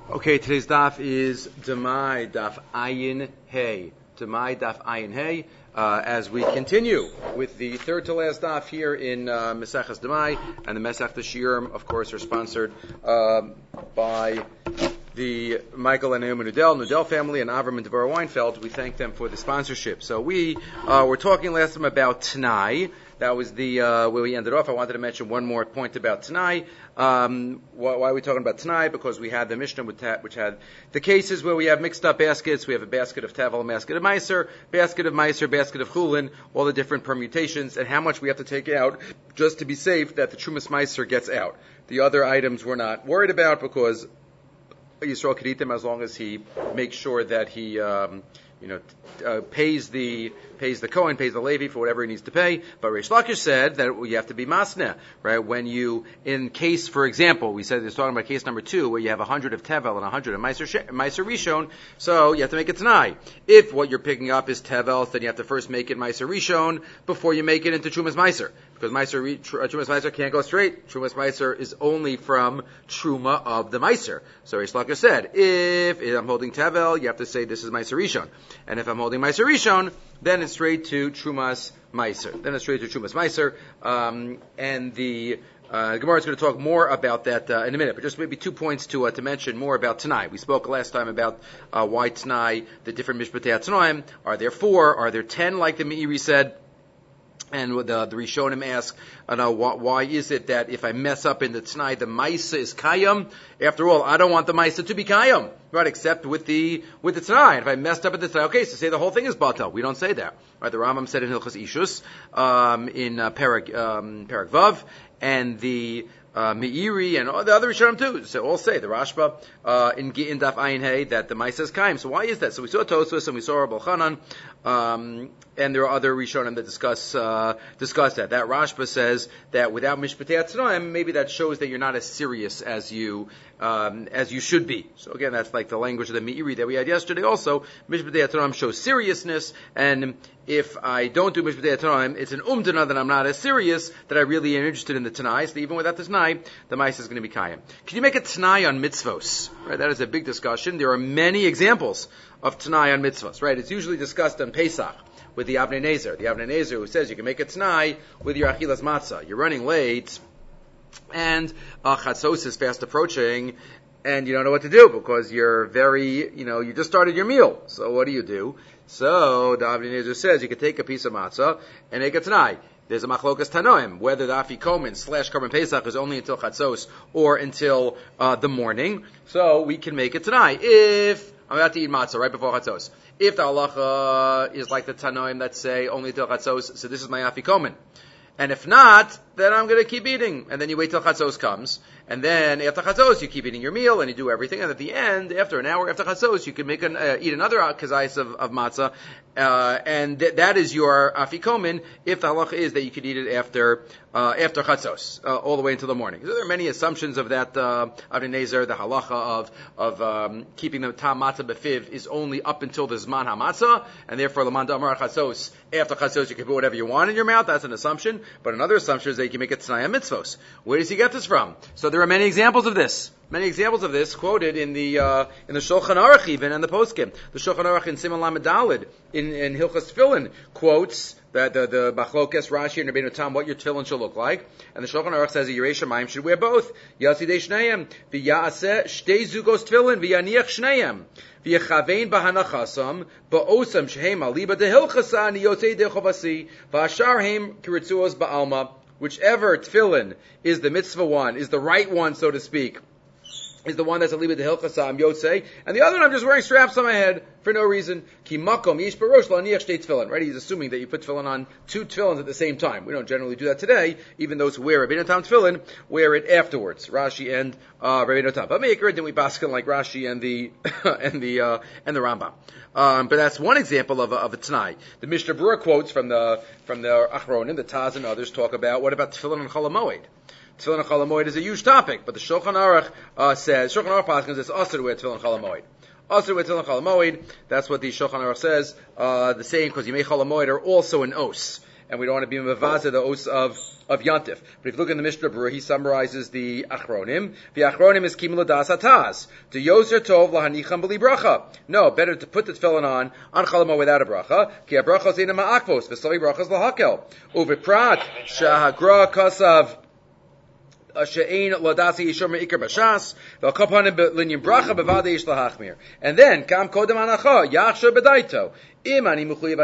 Okay, today's daf is Demai Daf Ayin Hey. Demai Daf Ayin Hey. As we continue with the third to last daf here in Maseches Demai, and the Masech Shiurim, of course, are sponsored by the Michael and Naomi Nudell family, and Avram and Devorah Weinfeld. We thank them for the sponsorship. So we were talking last time about Tanai. That was the where we ended off. I wanted to mention one more point about Tanai. Why are we talking about Tanai? Because we had the Mishnah which had the cases where we have mixed up baskets. We have a basket of Tevel, a basket of Meiser, basket of Chulin, all the different permutations, and how much we have to take out just to be safe that the Trumas Meiser gets out. The other items we're not worried about because Yisrael could eat them as long as he makes sure that he pays the Kohen, pays the Levi for whatever he needs to pay. But Reish Lakish said that you have to be masneh, right? When you, in case, for example, we said it's talking about case number 2, where you have 100 of Tevel and 100 of Meiser Rishon, so you have to make it Tanai. If what you're picking up is Tevel, then you have to first make it Meiser Rishon before you make it into Trumas Meiser. Because Trumas Meiser can't go straight. Trumas Meiser is only from Truma of the Meiser. So Reish Lakish said, if I'm holding Tevel, you have to say this is Meiser Rishon. And if I'm holding Meiser Rishon, then it's straight to Trumas Meiser. And the Gemara is going to talk more about that in a minute, but just maybe 2 points to mention more about Tanai. We spoke last time about why Tanai, the different Mishpatei Tanoim. Are there 4? Are there 10, like the Meiri said? And the Rishonim ask, why is it that if I mess up in the Tanai, the Maisa is Kayam? After all, I don't want the Maisa to be Kayam, right? Except with the Tanai. If I messed up in the Tanai, okay, so say the whole thing is Batal. We don't say that, right? The Rambam said in Hilchos Ishus, in Perek Vav, and the Meiri and all the other Rishonim too. So all say the Rashba in Daf Ayin Hey that the Maisa is Kaim. So why is that? So we saw Tosfos and we saw Rabbi Chanan, and there are other Rishonim that discuss that. That Rashba says that without Mishpatei Tanoim, maybe that shows that you're not as serious as you should be. So again, that's like the language of the Meiri that we had yesterday. Also, Mishpatei Tanoim shows seriousness, and if I don't do Mishpatei Tanoim, it's an umdana that I'm not as serious, that I really am interested in the Tanai. So even without the Tanai, the Maisa is going to be Kayim. Can you make a Tanai on mitzvos? Right, that is a big discussion. There are many examples of Tanai on mitzvos. Right, it's usually discussed on Pesach with the Avnei Nezer. The Avnei Nezer who says you can make a Tanai with your Achilas Matzah. You're running late, and Chatzos is fast approaching, and you don't know what to do because you're you just started your meal. So what do? So the Avnei Nezer says you can take a piece of matzah and make a Tanai. There's a machlokas tanoim, whether the afikomen / Korban Pesach is only until chatzos or until the morning. So we can make it Tanai if I'm about to eat matzah right before chatzos. If the halacha is like the tanoim that say only until chatzos, so this is my afikomen. And if not, then I'm going to keep eating. And then you wait till Chatzos comes. And then after Chatzos, you keep eating your meal and you do everything. And at the end, after an hour after Chatzos, you can make eat another kazais of matzah. And that is your afikomen if the halacha is that you can eat it after Chatzos, all the way until the morning. So there are many assumptions of that, Avnei Nezer, the halacha of keeping the tam matzah befiv is only up until the zman hamatzah. And therefore, Laman Damar Chatzos, after Chatzos, you can put whatever you want in your mouth. That's an assumption. But another assumption is that you can make it Tanai mitzvos. Where does he get this from? So there are many examples of this. Many examples of this quoted in the Shulchan Aruch even and the Poskim. The Shulchan Aruch in Siman Lamed Daled in Hilchos Tefillin quotes that the Machlokes Rashi and Rabbeinu Tam what your tefillin should look like, and the Shulchan Aruch says that Yerei Shamayim should wear both. Yasidei Shneim v'Yaseh Shtei Zugos Tefillin v'Yaniach Shneim v'Yechavein b'Hanachasam ba'Osam Shehem Aliba deHilchasa Niyotzei deChovasi v'Asharhem Kiritzuos ba'Alma. Whichever tefillin is the mitzvah one, is the right one, so to speak, is the one that's a liba de hilchasa yotzei, and the other one I'm just wearing straps on my head for no reason. Ki makom yish barosh lo niach shtei tefillin. Right? He's assuming that you put tefillin on 2 tefillins at the same time. We don't generally do that today. Even those who wear Rabbeinu Tam tefillin wear it afterwards. Rashi and Rabbeinu Tam. But Meikar, then we basket like Rashi and the and the Rambam. But that's one example of a Tanai. The Mishnah Berurah quotes from the Achronim, the Taz and others talk about what about tefillin and Chol HaMoed. Tefillin and Chol HaMoed is a huge topic, but the Shulchan Aruch says Shulchan Aruch Paschal says asur to wear tefillin and Chol HaMoed. Asur with tefillin Chol HaMoed. That's what the Shulchan Aruch says. The saying because Yimei Chol HaMoed are also an os. and we don't want to be mavaza the os of Yantif. But if you look in the Mishnah Berurah, he summarizes the Achronim. The Achronim is Kimul Das Hataz. To Yoser Tov Lahanicham B'li Bracha. No, better to put the tefillin on Chalama without a bracha. Ki ha-bracha zina ma'akvos, v'savi brachas lahakel. Uviprat, shahagra kasav, she'ein ladasi yishor me'ikar b'shas, v'alkapanim b'linyin bracha b'vadei yish lahachmir. And then, kam kodem anacha, yachshor b'daito. If I'm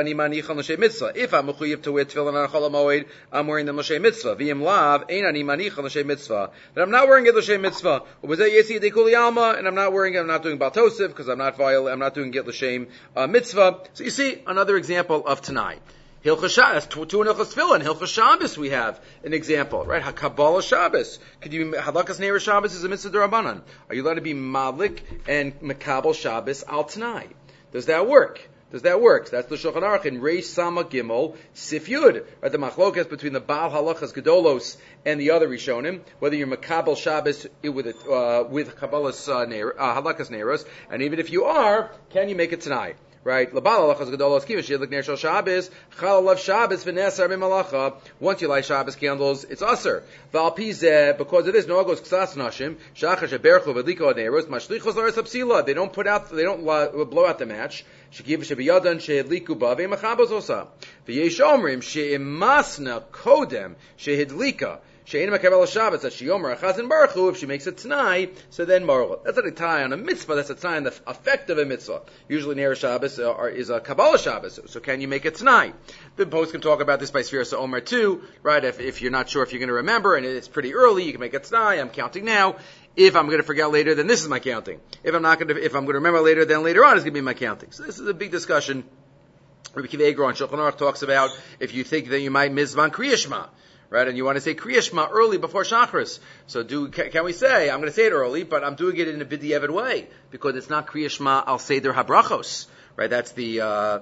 mechuyev to wear tefillin on Chol HaMoed, I'm wearing them l'shem mitzvah. V'im lav, ein ani manicha l'shem mitzvah. Then I'm not wearing it l'shem mitzvah. Ubezeh yesi dekuli alma, and I'm not doing Baltosif, because I'm not doing it l'shem mitzvah. So you see, another example of Tanai. Hilchas Shabbos, two in Hilchas Tefillin. Hilchas Shabbos we have an example, right? HaKabbalah Shabbos. Halakas Neira Shabbos is a mitzvah d'Rabbanan. Are you allowed to be Malik and Makabel Shabbos al Tanai? Does that work? That's the Shulchan Aruch in Reish Sama Gimel Sif Yud. Right, the machlokas between the Baal Halachas Gedolos and the other Rishonim, whether you're Makabel Shabbos with Kabbalah's Halakas Neiros, and even if you are, can you make it tonight? Right? Labal Halachas Gedolos Kivish Yedlik Ner Shal Shabbos Chalav Shabbos V'Nesar B'Malacha. Once you light Shabbos candles, it's Aser. Val Pizeh, because of this, Noagos Ksas Nashim Shachar Sheberchu V'Liko Neiros Mashlichos Laris Apsila. They don't blow out the match. Shekiv shebiyadan shehidliku ba ve'machabos osa. V'yesh omrim she'imasna kodem shehidlika she'ein makabel Shabbos that sheyomer achazin baruchu. If she makes it tanai, so then moral. That's not a tie on a mitzvah. That's a tie on the effect of a mitzvah. Usually Ner Shabbos is a Kabbalah Shabbos. So can you make it tanai? The post can talk about this by Sfiras Omer too, right? If you're not sure if you're going to remember and it's pretty early, you can make it tanai. I'm counting now. If I'm going to forget later, then this is my counting. If I'm going to remember later, then later on is going to be my counting. So this is a big discussion. Rabbi Akiva Eiger on Shulchan Aruch talks about if you think that you might mizman Kriya Shema, right? And you want to say Kriya Shema early before Shachris. So can we say, I'm going to say it early, but I'm doing it in a b'diavad way, because it's not Kriya Shema al Seder HaBrachos. Right, that's the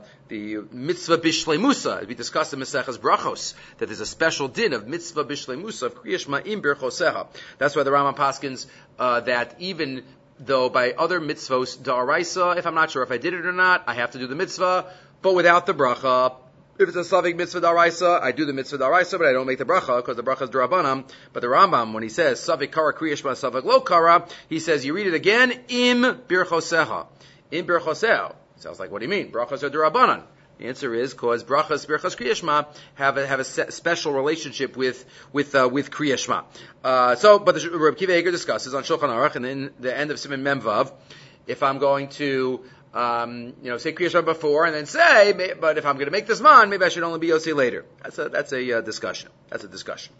mitzvah bishleimusa. We discussed in Maseches Brachos that there's a special din of mitzvah bishleimusa of Kriya Shema im birchoseha. That's why the Rambam paskins that even though by other mitzvos da'araisa, if I'm not sure if I did it or not, I have to do the mitzvah, but without the bracha. If it's a Savik mitzvah da'araisa, I do the mitzvah da'araisa, but I don't make the bracha because the bracha is d'Rabbanan. But the Rambam, when he says Savik kara Kriya Shema, Savik lo kara, he says you read it again im birchoseha, im birchoseha. Sounds like, what do you mean? Brachas are d'Rabbanan. The answer is because brachas Kriya Shema have a special relationship with Kriya Shema. But the Rabbi Akiva Eiger discusses on Shulchan Aruch and in the end of Siman Memvav, if I'm going to say Kriya Shema before and then say, but if I'm going to make this man, maybe I should only be Yosei later. That's a discussion. That's a discussion.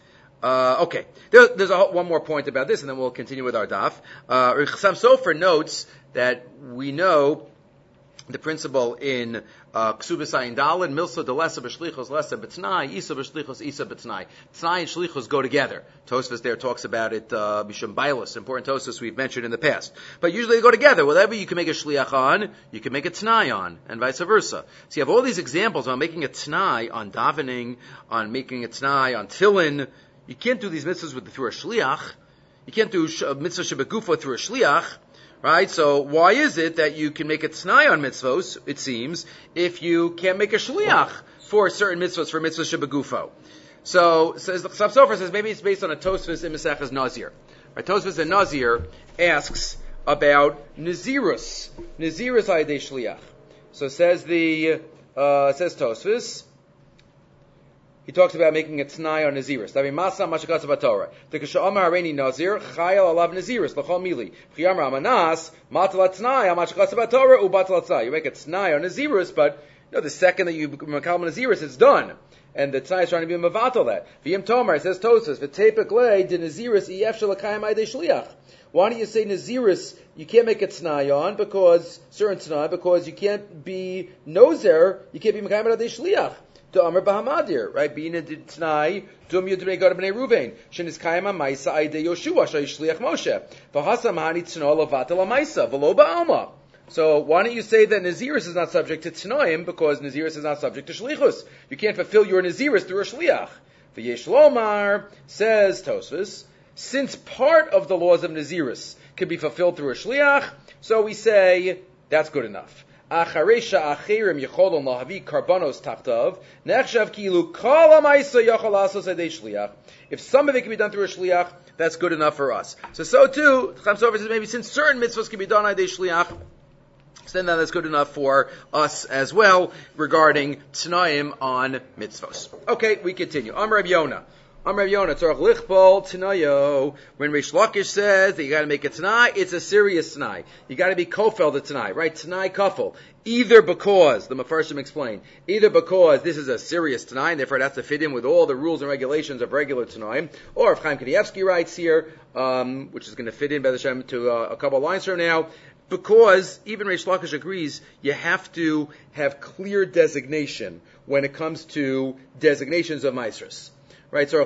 Okay. There's one more point about this, and then we'll continue with our daf. Chassam Sofer notes that we know the principle in Ksubas Ayin Daled, Milsa de Lesa b'Shlichos Lesa b'Tnai, Isa b'Shlichos Isa b'Tnai. Tnai and Shlichos go together. Tosfos there talks about it, Bishum Bailos, important Tosfos we've mentioned in the past. But usually they go together. Whatever you can make a Shliach on, you can make a Tnai on, and vice versa. So you have all these examples on making a Tnai on davening, on making a Tnai on Tillin. You can't do these mitzvahs through a Shliach. You can't do mitzvah shebegufo through a Shliach. Right? So why is it that you can make a t'nai on mitzvos, it seems, if you can't make a shliach for certain mitzvos, for mitzvos shebegufo? So Chassam Sofer says maybe it's based on a Tosfos in Maseches Nazir. Right? Tosfos in Nazir asks about Nazirus. Nazirus ayidei shliach. So says Tosfos, he talks about making a t'nai on Nazirus. Davi masa mashakatz b'Torah. The k'sha'amar hareini Nazir chayal alav Nazirus l'chol mili. Chiyamar amanas matal t'nai al mashakatz b'Torah u'batal t'nai. You make a t'nai on Nazirus, but the second that you makal Nazirus, it's done. And the t'nai is trying to be mavatal that. V'yim tomar, it says Tosfos, v'tepek lei de Nazirus iyef shalakayim ayidei shliach. Why don't you say Nazirus, you can't make a t'nai on, because you can't be nozer, you can't be makayim ayidei shliach. To Amr Bahamadir, right? Being a t'nai, Dum Yudrei God Bnei Ruvain. Shenis Kayama Maisa Aide Yoshua Shayishliach Moshe. V'hasam Hani T'noi Lavatel Maisa V'lo Ba'alma. So why don't you say that Nazirus is not subject to t'noim, because Nazirus is not subject to shlichus? You can't fulfill your Nazirus through a shliach. V'yesh Lomar, says Tosfos, since part of the laws of Nazirus can be fulfilled through a shliach, so we say that's good enough. Acharesha achirim yecholon lahavi karbanos tachtav nechshav kilu kol ha'maisa yachol asos adei shliach. If some of it can be done through a shliach, that's good enough for us. So too, Chaim Sofer says maybe since certain mitzvahs can be done adei shliach, so then that's good enough for us as well regarding Tanaim on mitzvos. Okay, we continue. Amar Rabbi Yonah, tzarach lichbol tanayo. When Reish Lakish says that you got to make a tanai, it's a serious tanai. You got to be kofel the tanai, right? Tanai kofel. Either because the Mefarshim explain, either because this is a serious tanai, and therefore it has to fit in with all the rules and regulations of regular tanaim, or if Chaim Kanievsky writes here, which is going to fit in B'ez Hashem to a couple of lines from now. Because even Reish Lakish agrees, you have to have clear designation when it comes to designations of Maasros. Right? So,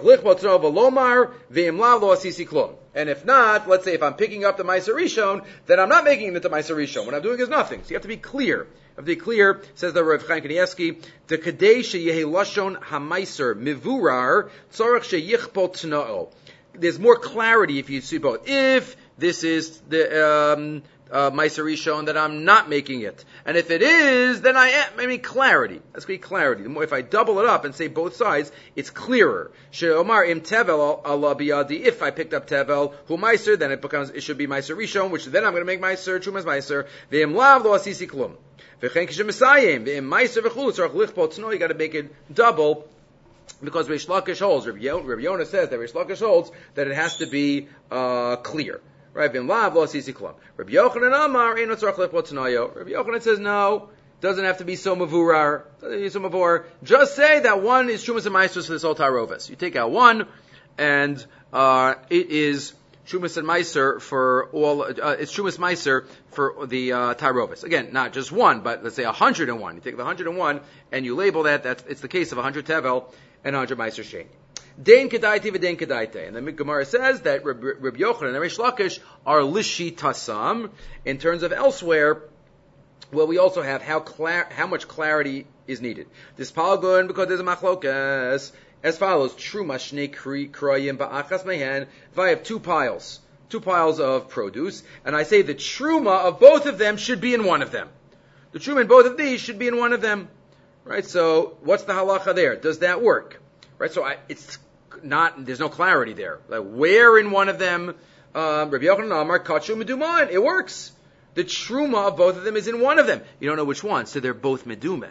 and if not, let's say if I'm picking up the Maaser Rishon, then I'm not making it into Maaser Rishon. What I'm doing is nothing. So you have to be clear. You have to be clear, says the Rav Chaim Kanievsky, the Kadei sheyehi lashon hamaiser mivurar tzorach sheyichpol tna'o. There's more clarity if you see both. If this is the Maaser Rishon, that I'm not making it. And if it is, then I am. I mean, clarity. That's going to be clarity. The more, if I double it up and say both sides, it's clearer. She'omar im tevel ala biyadi. If I picked up tevel hu Maaser, then it should be Maaser Rishon, which then I'm going to make Maaser, Chumas Maaser. Ve'im lav lo asisi klum. Ve'chen kishem mesayim. Ve'im Maaser v'chulu tzarach lichpol tno. You got to make it double. Because Reish Lakish holds, Rabbi Yonah says that Reish Lakish holds that it has to be clear. Right? Rabbi Yochanan Amar Ein Tzarach Lichpol Tanayo. Rabbi Yochanan says no, doesn't have to be so mavurar. Just say that one is Shumas and Maasros for this whole Tarovis. You take out one, and it is Shumas and Maaser for all. It's Shumas Maaser for the Tarovis. Again, not just one, but let's say 101. You take the 101 and you label that. It's the case of 100 tevel and 100 Maaser shein. Dein kedaiti v'dein kedaite. And the Gemara says that Rabbi Yochanan and Reish Lakish are lishi tasam. In terms of elsewhere, well, we also have how much clarity is needed. This palgun, because there's a machlokas, as follows: Truma shnei kroyim ba'achas mehen. If I have two piles of produce, and I say the truma of both of them should be in one of them. The truma in both of these should be in one of them. Right? So, what's the halacha there? Does that work? Right? So, there's no clarity there. Like, where in one of them, Rabbi Yochanan Amar Kachu Meduman, it works. The truma of both of them is in one of them. You don't know which one, so they're both Medumah.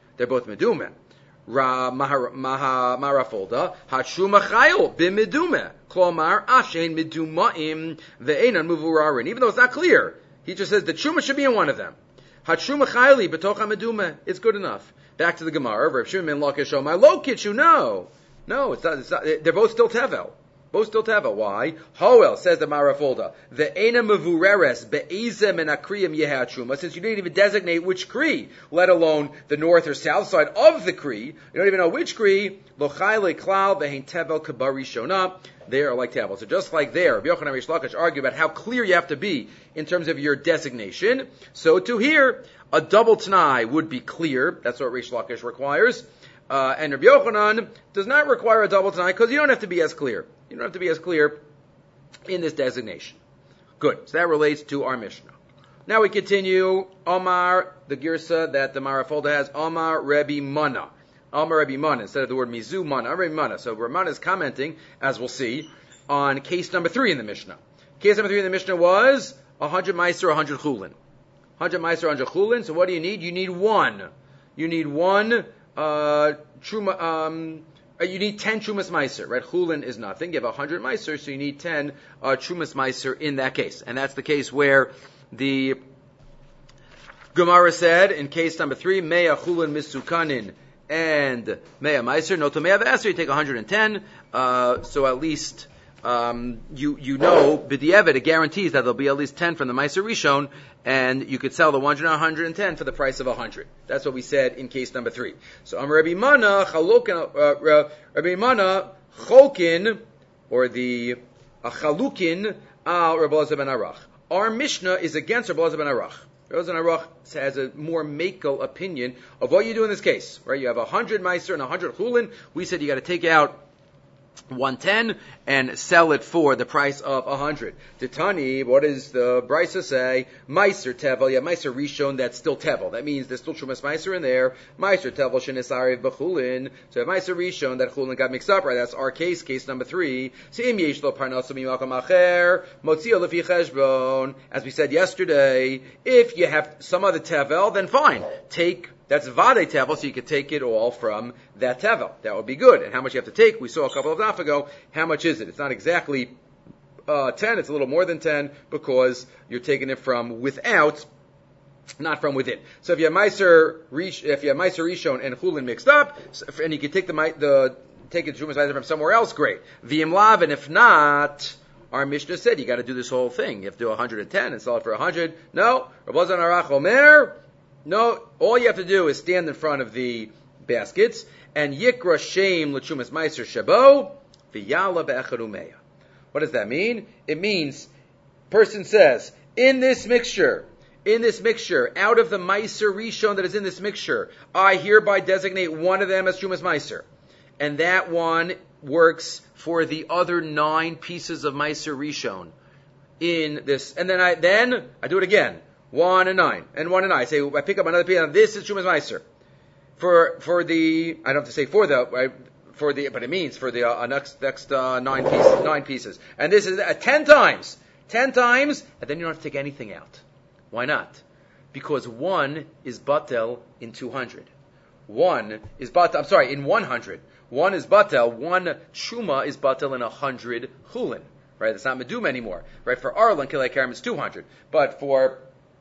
Marafolda, Hachuma Chayil, Bimedumah, Klomar, Ashen Medumaim, Ve'enan Muvurarin. Even though it's not clear, he just says the truma should be in one of them. Hachuma Chayli, Betocha Medumah. It's good enough. Back to the Gemara, Rav Shimon Lakish Omar, Lo Kitchu, no, it's not. They're both still tevel. Why? Hoel, says the Marafolda, the ena mevureres be'ezem and akriyim yehatruma. Since you didn't even designate which kri, let alone the north or south side of the kri, you don't even know which kri. Lochai leklal behin tevel kabari shona. They are like tevel. So just like there, Rabbi Yochanan and Reish Lakish argue about how clear you have to be in terms of your designation. So to here, a double t'nai would be clear. That's what Reish Lakish requires. And Rabbi Yochanan does not require a double t'nai because you don't have to be as clear. You don't have to be as clear in this designation. Good. So that relates to our Mishnah. Now we continue. Omar, the girsa that the Marafolda has, Omar Rebbe Mana. Omar Rebbe Mana, instead of the word Mizu Mana, Rebbe Mana. So Ramana is commenting, as we'll see, on case number 3 in the Mishnah. Case number 3 in the Mishnah was 100 Maaser, 100 Chulin. 100 Maaser, 100 Chulin. So what do you need? You need one. You need one truma. You need 10 Trumas Maaser, right? Chulin is nothing. You have 100 Maaser, so you need 10 Trumas Maaser in that case. And that's the case where the Gemara said in case number 3, Mea Chulin Misukanin and Mea Maaser, no to Mea V'Aser, you take 110. So at least you know, b'di'evet, it guarantees that there'll be at least 10 from the Maaser Rishon, and you could sell the 110 for the price of 100. That's what we said in case number 3. So Rabbi Mana Cholkin, or the Chalukin al Rabbi Elazar ben Arach. Our Mishnah is against Rabbi Elazar ben Arach. Rabbi Elazar ben Arach has a more makel opinion of what you do in this case. Right? You have 100 Maaser and 100 Chulin. We said you got to take out 110 and sell it for the price of 100. Titani, what does the Brisa say? Meiser Tevel, Meiser Rishon, that's still Tevel. That means there's still Shumas Meiser in there. Meiser Tevel Shenisari B'chulin. So Meiser Rishon, that Chulin got mixed up, right? That's our case number 3. So Im Yesh Lo Parnaso Mimakam Acher, Motzio Lefi Cheshbon. As we said yesterday, if you have some other Tevel, then fine. That's Vade Tevel, so you could take it all from that Tevel. That would be good. And how much you have to take, we saw a couple of days ago. How much is it? It's not exactly 10, it's a little more than 10, because you're taking it from without, not from within. So if you have Meiser Rishon and Chulin mixed up, and you can take take it Shumas Meiser from somewhere else, great. V'im Lav, and if not, our Mishnah said you got to do this whole thing. You have to do 110 and sell it for 100. No, Rav Lozan Arach Omer. No, all you have to do is stand in front of the baskets and Yikra Shem L'Chumas Meiser Shabo V'Yala Be'echad Umeya. What does that mean? It means, person says, in this mixture, out of the Meiser Rishon that is in this mixture, I hereby designate one of them as Chumas Meiser. And that one works for the other 9 pieces of Meiser Rishon in this. And then I do it again. 1 and 9, and 1 and 9. I pick up another piece, and this is Shumas Meiser. For the, I don't have to say but it means for the next 9 pieces. And this is 10 times, and then you don't have to take anything out. Why not? Because 1 is batel in 200. 1 is batel, in 100. 1 is batel, 1 shuma is batel in 100 chulin. Right? It's not meduma anymore. Right? For Arlan, Kilei Karim, it's 200. But for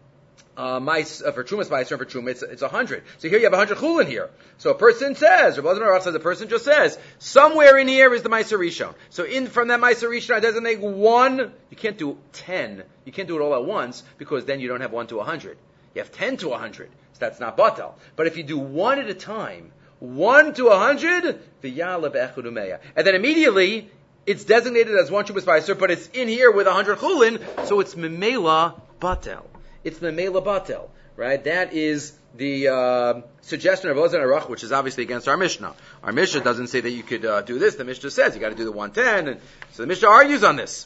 Chumas Meiser and for Chuma, it's 100. So here you have 100 chulin here. So a person says, Rav Lozan Arach says, a person just says, somewhere in here is the Meiser Rishon. So from that Meiser Rishon, I designate 1. You can't do 10. You can't do it all at once, because then you don't have 1 to 100. You have 10 to 100. So that's not batal. But if you do 1 at a time, 1 to 100, v'yala be'echad umeya. And then immediately, it's designated as 1 Chumas Meiser, but it's in here with 100 chulin, so it's memela batel. It's the Mela Batel, right? That is the suggestion of Lozan Arach, which is obviously against our Mishnah. Our Mishnah doesn't say that you could do this. The Mishnah says you got to do the 110, and so the Mishnah argues on this.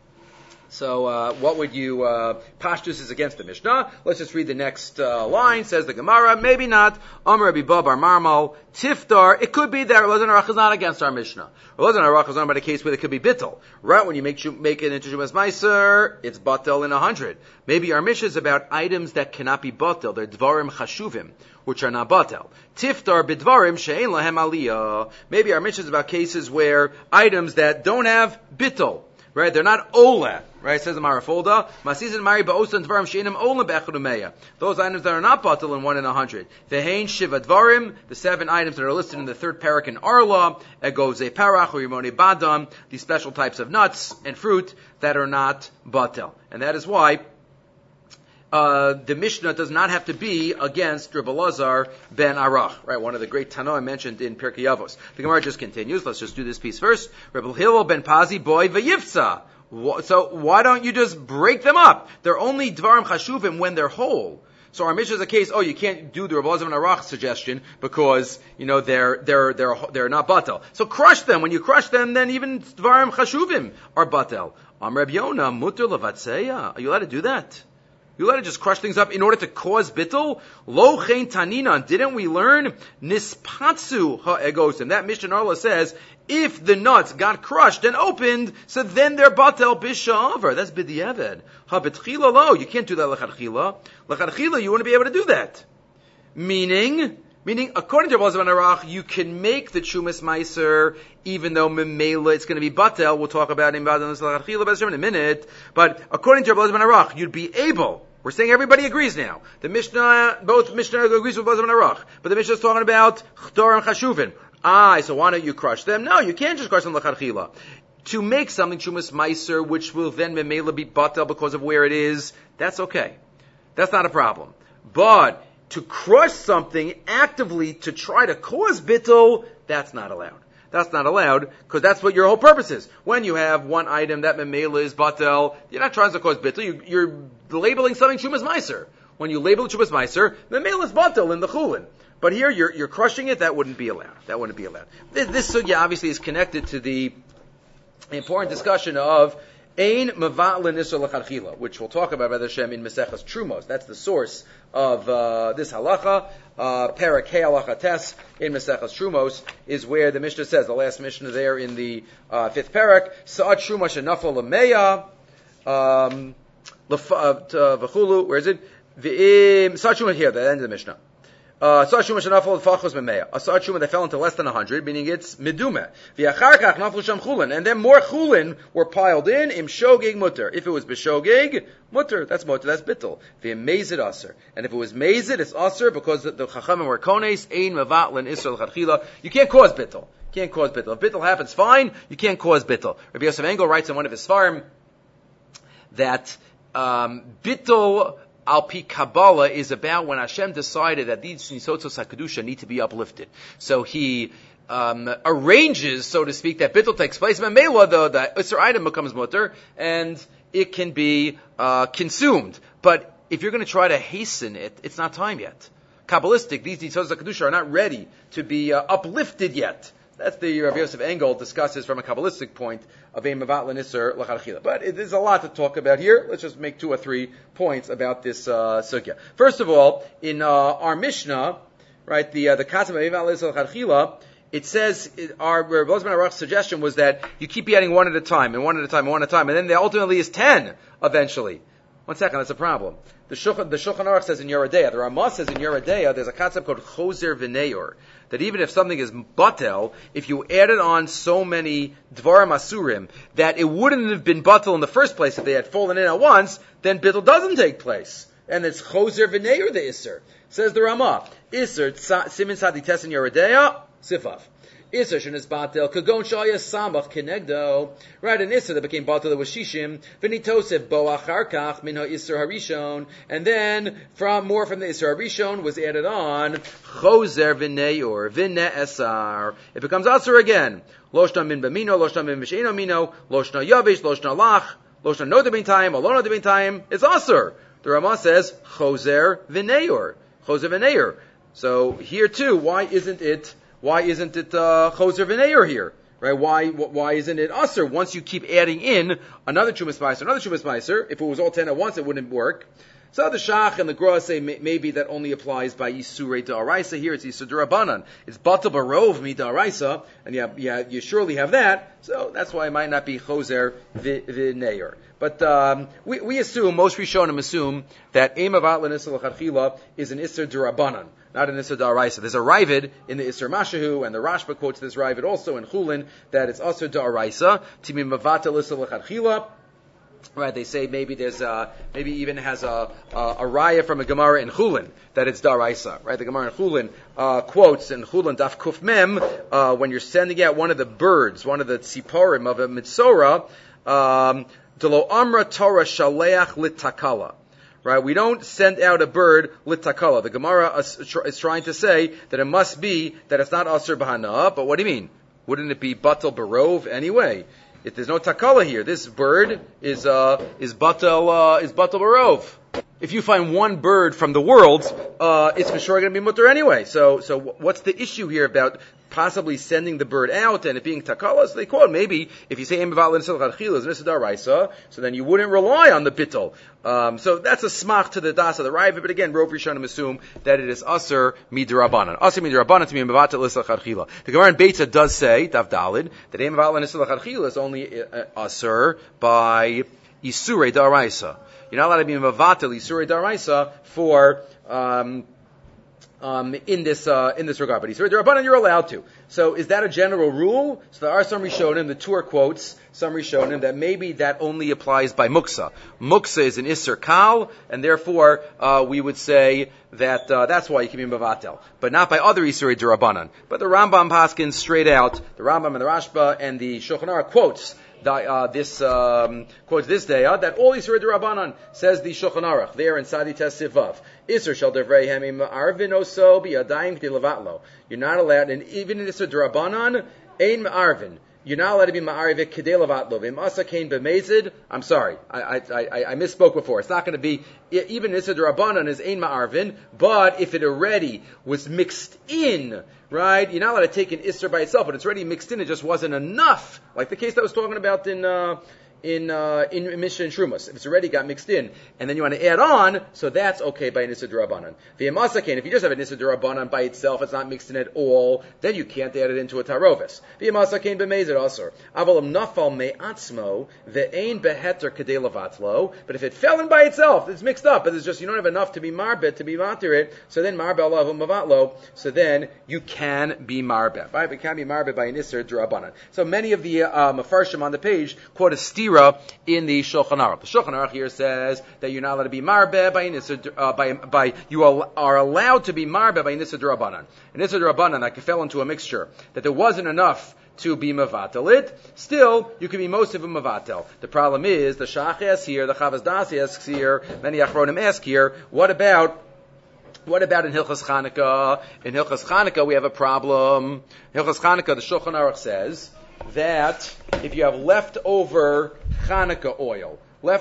So what would you, Pashtus is against the Mishnah. Let's just read the next line. Says the Gemara, maybe not. Amar Rabbi Bab Bar Marmal, Tiftar. It could be that Lozan Arach is not against our Mishnah. Lozan Arach is not about a case where it could be bittel. Right, when you make it into Chumas Meiser, it's batel in 100. Maybe our Mishnah is about items that cannot be batel. They're dvarim chashuvim, which are not batel. Tiftar bidvarim she'ein lahem aliyah. Maybe our Mishnah is about cases where items that don't have bittel. Right, they're not ola. Right, it says in Marafolda, Masizin Mari Ba'osan Dvarim Sheinim Ola Be'echudumeya. Those items that are not batal in 1 in 100. Vehein Shiva Dvarim, the 7 items that are listed in the 3rd parak in Arla, Egoze Parach, Urimone Badam, these special types of nuts and fruit that are not batal. And that is why the Mishnah does not have to be against Rabbi Elazar ben Arach, right? One of the great Tanoim mentioned in Pirkei Avos. The Gemara just continues. Let's just do this piece first. Rabbi Hillel ben Pazi boy v'yifsa. So why don't you just break them up? They're only dvarim chashuvim when they're whole. So our Mishnah is a case. You can't do the Rabbi Elazar ben Arach suggestion because they're not batel. So crush them. When you crush them, then even dvarim chashuvim are batel. Rabbi Yonah muter levatzeya. Are you allowed to do that? You let it just crush things up in order to cause bittul? Lo chen taninan. Didn't we learn? Nispatsu ha'egosim. That Mishnah Arla says, if the nuts got crushed and opened, so then they're batel b'sha'avar. That's b'di'eved. Ha'betchila lo. You can't do that l'chadchila. L'chadchila, you wouldn't be able to do that. Meaning, according to Rabbi Elazar ben Arach, you can make the Chumas Meiser, even though memela it's going to be batel. We'll talk about in a minute. But according to Rabbi Elazar ben Arach, you'd be able. We're saying everybody agrees now. The Mishnah, both Mishnah agrees with Rabbi Elazar ben Arach, but the Mishnah is talking about chtor and chashuvin. So why don't you crush them? No, you can't just crush them l'chadchila. To make something Chumas Meiser, which will then memela be batel because of where it is, that's okay. That's not a problem. But to crush something actively to try to cause bittul, that's not allowed. That's not allowed, because that's what your whole purpose is. When you have one item that memela is batel, you're not trying to cause bittul, you're labeling something Chumas Meiser. When you label Chumas Meiser, memela is batel in the chulin. But here you're crushing it. That wouldn't be allowed. That wouldn't be allowed. This sugya obviously is connected to the important discussion of Ein Mavatlan Isser L'Chadchila, which we'll talk about by the Hashem in Maseches Trumos. That's the source of this halacha. Perek Hey Halacha Tes in Maseches Trumos is where the Mishnah says, the last Mishnah there in the fifth Perek, Sa'at Truma Shenafal L'Meya V'chulu. Where is it? Sa'at Truma here, the end of the Mishnah. Asar Shuma shenafal l'fachos memeya. Asar Shuma that fell into less than 100, meaning it's medume. V'achar kach naflu sham chulin, and then more chulin were piled in. Im shogeg mutter. If it was b'shogeg mutter, that's bittul. V'mezid aser, and if it was mezid, it's aser because the chachamim were kones ein mavatlan isra l'chadchila. You can't cause bittul. If bittul happens, fine. You can't cause bittul. Rabbi Yosef Engel writes in one of his svarim that bittul Al-Pi Kabbalah is about when Hashem decided that these Nisotzos HaKedusha need to be uplifted. So He arranges, so to speak, that bittul takes place. Mamela, the Isser item becomes mutter, and it can be consumed. But if you're going to try to hasten it, it's not time yet. Kabbalistic, these Nisotzos HaKedusha are not ready to be uplifted yet. That's the Rav Yosef Engel discusses from a Kabbalistic point of Ein Mavatlan Isser L'Chadchila. But there's a lot to talk about here. Let's just make 2 or 3 points about this sugya. First of all, in our Mishnah, right, the Katzim of Ein Mavatlan Isser L'Chadchila, it says, our Rav Elazar ben Aruch's suggestion was that you keep adding one at a time, and then there ultimately is 10 eventually. 1 second, that's a problem. The Shulchan Aruch says in Yoreh De'ah, the Ramah says in Yoreh De'ah, there's a concept called choser v'neyor, that even if something is batel, if you added on so many dvarim asurim, that it wouldn't have been batel in the first place if they had fallen in at once, then bittul doesn't take place. And it's choser v'neyor the Isser. Says the Ramah, Isser, simin tzadi tes in Yoreh De'ah, sifav. Isser shenis batel kagon shaya samach kenegdo. Right, an Isser that became batel that was shishim. V'nitosef bo achar kach min ha'Isser harishon. And then from the Isser harishon was added on choser v'neyor v'ne'esar. It becomes asur again. Loshna min b'mino, loshna min b'sheino mino, loshna yavish, loshna lach, loshna no debin time, alon no debin time. It's asur. The Ramah says choser v'neyor. Choser v'neyor. So here too, why isn't it choser v'neyor here? Right? Why isn't it usher? Once you keep adding in another chumas meiser, if it was all 10 at once, it wouldn't work. So the Shach and the Gra say maybe that only applies by Yisurei D'Oraisa. Here it's Yisur D'Rabanan. It's Batal Barov Mi D'Oraisa, and you surely have that. So that's why it might not be choser v'neyor. But we assume, most Rishonim assume, that Ein Mavatlan Isser L'Chadchila is an Isser D'Rabanan, not an Isser D'Oraisa. There's a Ravid in the Isser Mashahu, and the Rashba quotes this Ravid also in Chulin, that it's Isser D'Oraisa, Timi Mavatlan Isser L'Chadchila. Right, they say maybe there's maybe even has a raya from a Gemara in Chulin that it's D'Oraisa. Right, the Gemara in Chulin quotes in Chulin Daf Kuf Mem when you're sending out one of the birds, one of the tziporim of a mitzora, Delo Amra Torah Shaleach Litakala. Right, we don't send out a bird litakala. The Gemara is trying to say that it must be that it's not asur b'hana. But what do you mean? Wouldn't it be batal barov anyway? If there's no takala here, this bird is batal barov. If you find one bird from the world, it's for sure going to be mutter anyway. So what's the issue here about possibly sending the bird out and it being takala? So they quote, maybe if you say Ein Mavatlan Isser L'Chadchila is Isser D'Oraisa, so then you wouldn't rely on the bittul. So that's a smach to the das of the Rav, but again, Rov Rishonim assume that it is Asur Midrabanan. Asur Midrabanan to be Mavatlan Isser L'Chadchila. The Gemara in Beitza does say, Dav Dalid, that Ein Mavatlan Isser L'Chadchila is only Asur by Isurei D'Oraisa. You're not allowed to be Mavatel Isurei D'Oraisa for in this regard, but Isurei D'Rabanan you're allowed to. So is that a general rule? So there are some Rishonim, the Tur quotes some Rishonim that maybe that only applies by Muksa. Muksa is an Isser Kal, and therefore we would say that that's why you can be Mavatel, but not by other Isurei D'Rabanan. But the Rambam Paskins straight out, the Rambam and the Rashba and the Shulchan Aruch quotes this day that all Yisur D'Rabanan, says the Shulchan Aruch there in Sadi Tes Sivav. Isur shel devrei hem arvin oso biyadayim k'di levatlo. You're not allowed, and even in Yisur D'Rabanan, ein arvin. you're not allowed to be ma'arivik kedei levatlo. V'imasa kain b'mezid. I'm sorry, I misspoke before. It's not going to be, even Issa D'Rabbanan is ein ma'arvin, but if it already was mixed in, right, you're not allowed to take an Isser by itself, but it's already mixed in, it just wasn't enough. Like the case that I was talking about in Mishnah and Shrumas. If it's already got mixed in, and then you want to add on, so that's okay by an Issa D'Rabbanan. V'yamasa, if you just have an Issa D'Rabbanan by itself, it's not mixed in at all, then you can't add it into a tarovis. V'yamasa kain b'mezid asur. Avalam nafal me'atzmo ve'ein beheter kedei levatlo. But if it fell in by itself, it's mixed up, but it's just you don't have enough to be marbet, to be matir it, so then marbe Allahu mavatlo, so then you can be marbet. Right? We can be marbet by an Issa D'Rabbanan. So many of the Mefarshim on the page quote a stira in the Shulchan Aruch. The Shulchan Aruch here says that you're not allowed to be marbeh by you are allowed to be marbeh by an Issa D'Rabbanan. An Issa D'Rabbanan that fell into a mixture that there wasn't enough to be mavatel it. Still, you can be most of a mavatel. The problem is the Shach asks here, the Chavaz Das asks here, many Achronim ask here, what about in Hilchas Chanukah? In Hilchas Chanukah we have a problem. Hilchas Chanukah, the Shulchan Aruch says that if you have leftover Chanukah oil,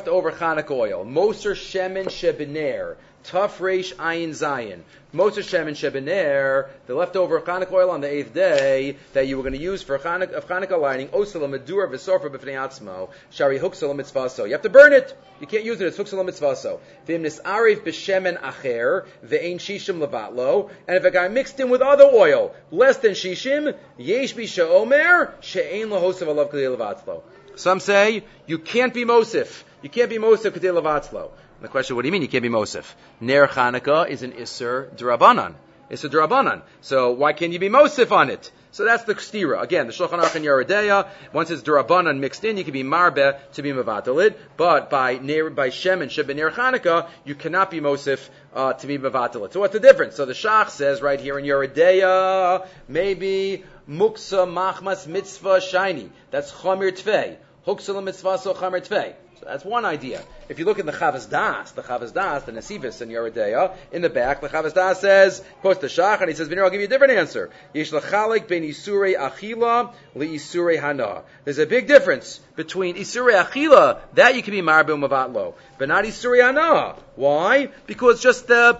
Moser Shemen Shebener, Taf Reish Ayin Zayin, Moser Shemen Shebener, the leftover Chanukah oil on the 8th day that you were going to use for Chanukah lighting, Osela Medur V'Sorfa B'Fnei Atzmo, Shari Huksela Mitzvaso. You have to burn it. You can't use it. It's Huksela Mitzvaso. V'im Nis'ariv B'Shemen Acher, V'Ein Shishim Levatlo, and if a guy mixed in with other oil, less than Shishim, Yesh Bisha Omer, She'ein Lahosav Alav Kedei Levatlo. Some say you can't be Mosif. You can't be Mosif Kedei Levatzlo. The question, what do you mean you can't be Mosif? Ner Chanukah is an Isser D'Rabbanan. Isser D'Rabbanan. So why can't you be Mosif on it? So that's the Kstira. Again, the Shulchan Aruch and Yeredeya, once it's D'Rabbanan mixed in, you can be Marbeh to be Mavatalid, but by Shemen, Sheben Ner Chanukah, you cannot be Mosif to be Mavatalid. So what's the difference? So the Shach says right here in Yeredeya, maybe Muksa Machmas Mitzvah Shiny. That's Chomer Tvei. Huksala Mitzvah So Chomer Tvei. So that's one idea. If you look in the Chavaz Das, the Nesivis in Yeredeya, in the back, the Chavaz Das says, quotes the Shach, and he says, I'll give you a different answer. Yesh l'chalik ben Isurei Achila li-Isurei Hana. There's a big difference between Isurei Achila, that you can be Marbe Mavatlo, but not Isurei Hana. Why? Because just the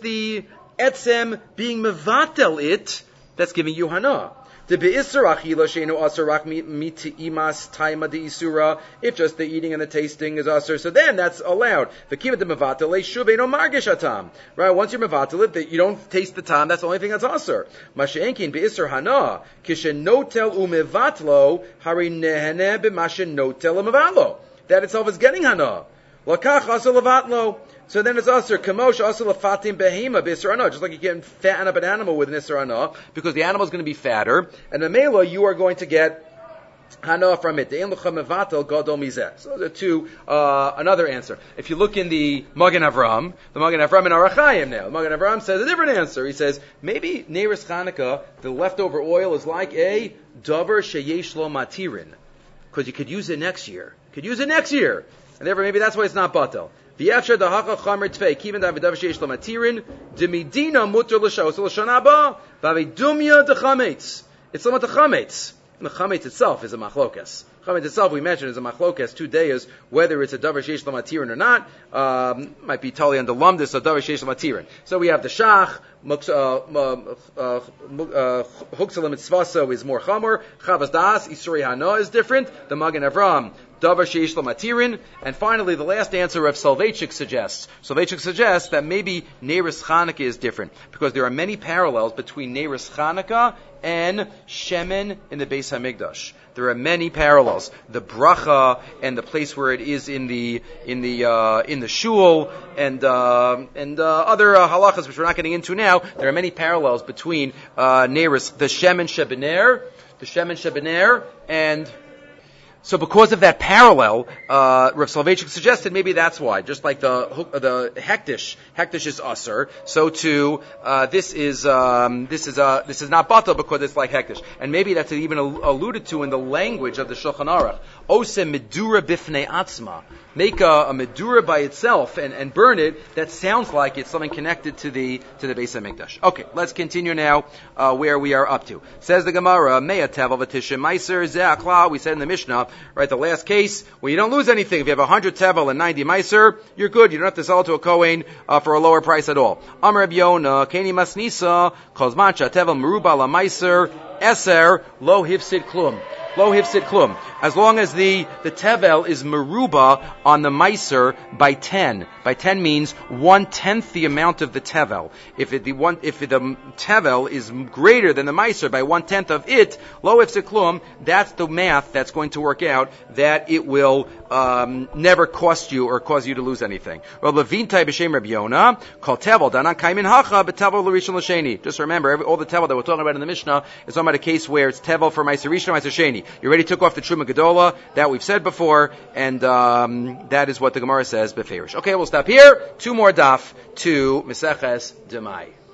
Etzem being Mavatel it, that's giving you Hana. If just the eating and the tasting is asur, so then that's allowed. Right? Once you're mevatel it, you don't taste the tam, that's the only thing that's asur. Masha'enkin be'isur hana, kishenotel umevatlo, hari nehene b'mashenotel umevatlo. That itself is getting hana. Lakach asur levatlo. So then it's asur kamosh asur lefatim behema b'isur hana, just like you can fatten up an animal with an isur hana, because the animal is going to be fatter, and the mela you are going to get hana from it. So those are two. Another answer. If you look in the Magen Avraham in Arachayim now, the Magen Avraham says a different answer. He says maybe Neiris Chanukah, the leftover oil is like a davar sheyesh lo matirin, because you could use it next year. And therefore maybe that's why it's not batel. V'yafshar dahacha chamer tvei kiven davidav sheish lo matirin demidina muter l'shos l'shana ba v'avidumya dechametz. It's not the chametz. And the chametz itself is a machlokes. Chametz itself, we mentioned, is a machlokes 2 days, whether it's a davar sheish lo matirin or not. Might be totally under lumdus or davar sheish lo matirin. So we have the shach. Huksala mitzvaso is more chamor. Chavaz das Isurei hana is different. The Magen Avraham davar sheish lo matirin. And finally, the last answer of Soloveitchik suggests that maybe Neiris Chanukah is different, because there are many parallels between Neiris Chanukah and Shemen in the Beis Hamikdash. There are many parallels. The bracha and the place where it is in the shul and other halachas which we're not getting into now. There are many parallels between Neiris, the Shemen Shebener, and So because of that parallel, Rav Soloveitchik suggested maybe that's why. Just like the hektish is usher, so too this is not batal because it's like hektish, and maybe that's even alluded to in the language of the Shulchan Aruch. Ose medura bifnei atzma. Make a medura by itself and burn it. That sounds like it's something connected to the Beis Hamikdash. Okay, let's continue now where we are up to. Says the Gemara, Mea tevel v'tishim meiser ze'akla. We said in the Mishnah, right, the last case where you don't lose anything. If you have 100 tevel and 90 meiser, you're good. You don't have to sell it to a kohen for a lower price at all. Amar Reb Yonah, Keni masnisa, kozman tevel meruba la meiser eser lo hifsid klum. Lo hifsid klum. As long as the tevel is meruba on the meiser by 10. By 10 means 1/10 the amount of the tevel. If the tevel is greater than the meiser by 1/10 of it, lo hifsid klum, that's the math that's going to work out that it will never cost you or cause you to lose anything. Just remember, all the tevel that we're talking about in the Mishnah is talking about a case where it's tevel for meiser rishon, meiser sheni. You already took off the Truma Gedola, that we've said before, and that is what the Gemara says, Beferish. Okay, we'll stop here. 2 more daf to Meseches Demai.